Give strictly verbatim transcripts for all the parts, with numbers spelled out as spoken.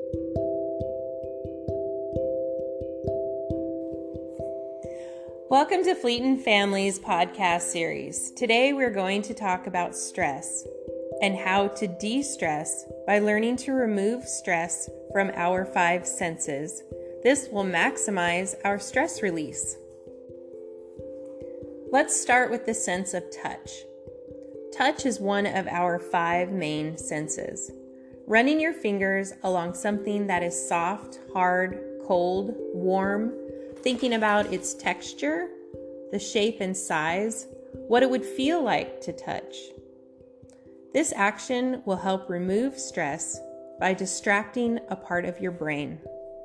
Welcome to Fleet and Family's podcast series. Today we're going to talk about stress and how to de-stress by learning to remove stress from our five senses. This will maximize our stress release. Let's start with the sense of touch. Touch is one of our five main senses. Running your fingers along something that is soft, hard, cold, warm, thinking about its texture, the shape and size, what it would feel like to touch. This action will help remove stress by distracting a part of your brain.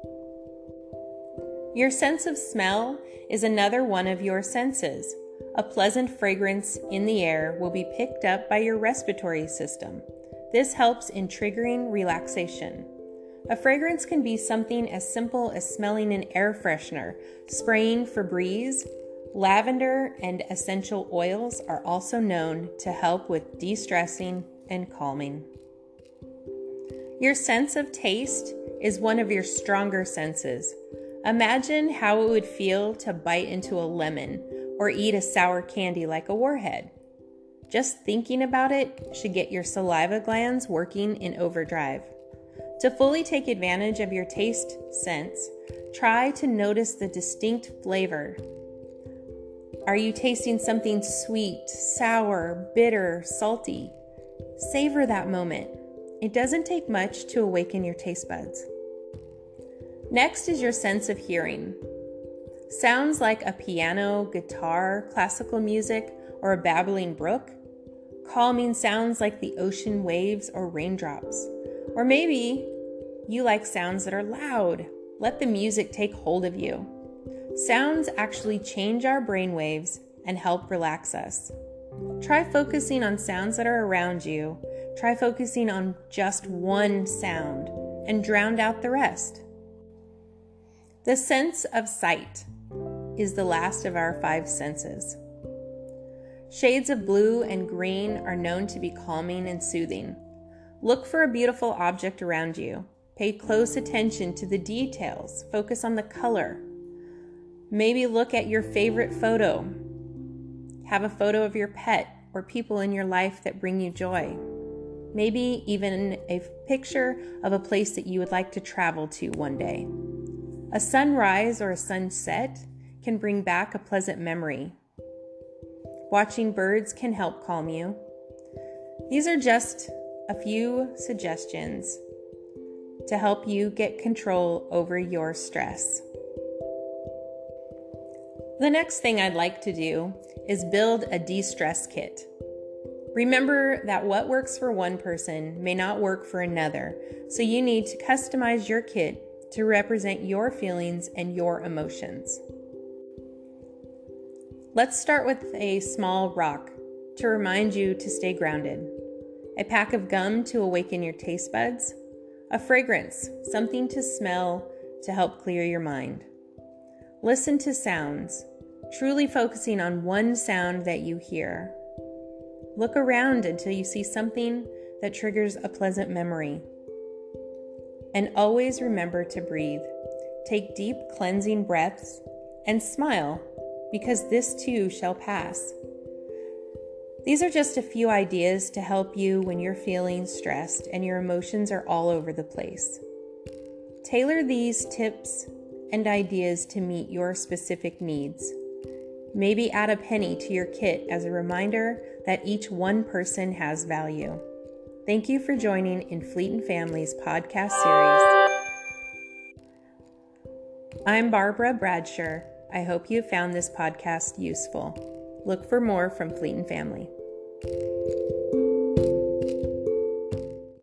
Your sense of smell is another one of your senses. A pleasant fragrance in the air will be picked up by your respiratory system. This helps in triggering relaxation. A fragrance can be something as simple as smelling an air freshener, spraying Febreze. Lavender and essential oils are also known to help with de-stressing and calming. Your sense of taste is one of your stronger senses. Imagine how it would feel to bite into a lemon or eat a sour candy like a warhead. Just thinking about it should get your saliva glands working in overdrive. To fully take advantage of your taste sense, try to notice the distinct flavor. Are you tasting something sweet, sour, bitter, salty? Savor that moment. It doesn't take much to awaken your taste buds. Next is your sense of hearing. Sounds like a piano, guitar, classical music, or a babbling brook. Calming sounds like the ocean waves or raindrops. Or maybe you like sounds that are loud. Let the music take hold of you. Sounds actually change our brain waves and help relax us. Try focusing on sounds that are around you. Try focusing on just one sound and drown out the rest. The sense of sight is the last of our five senses. Shades of blue and green are known to be calming and soothing. Look for a beautiful object around you. Pay close attention to the details. Focus on the color. Maybe look at your favorite photo. Have a photo of your pet or people in your life that bring you joy. Maybe even a picture of a place that you would like to travel to one day. A sunrise or a sunset can bring back a pleasant memory. Watching birds can help calm you. These are just a few suggestions to help you get control over your stress. The next thing I'd like to do is build a de-stress kit. Remember that what works for one person may not work for another, so you need to customize your kit to represent your feelings and your emotions. Let's start with a small rock to remind you to stay grounded, a pack of gum to awaken your taste buds, a fragrance, something to smell to help clear your mind. Listen to sounds, truly focusing on one sound that you hear. Look around until you see something that triggers a pleasant memory. And always remember to breathe. Take deep cleansing breaths and smile, because this too shall pass. These are just a few ideas to help you when you're feeling stressed and your emotions are all over the place. Tailor these tips and ideas to meet your specific needs. Maybe add a penny to your kit as a reminder that each one person has value. Thank you for joining in Fleet and Family's podcast series. I'm Barbara Bradshaw. I hope you found this podcast useful. Look for more from Fleet and Family.